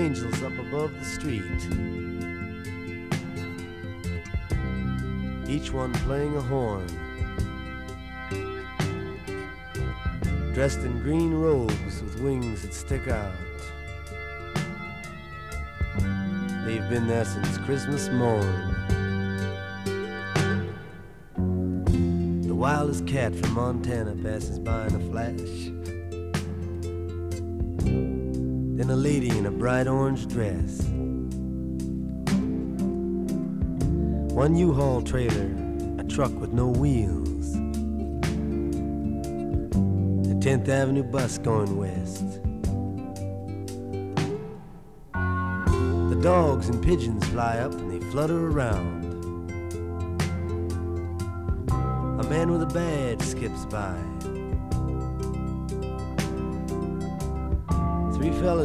angels up above the street, each one playing a horn, dressed in green robes with wings that stick out. They've been there since Christmas morn. The wildest cat from Montana passes by in a flash. Then a lady in a bright orange dress. One U-Haul trailer, a truck with no wheels. The 10th Avenue bus going west. The dogs and pigeons fly up and they flutter around. A man with a badge skips by. Three fellas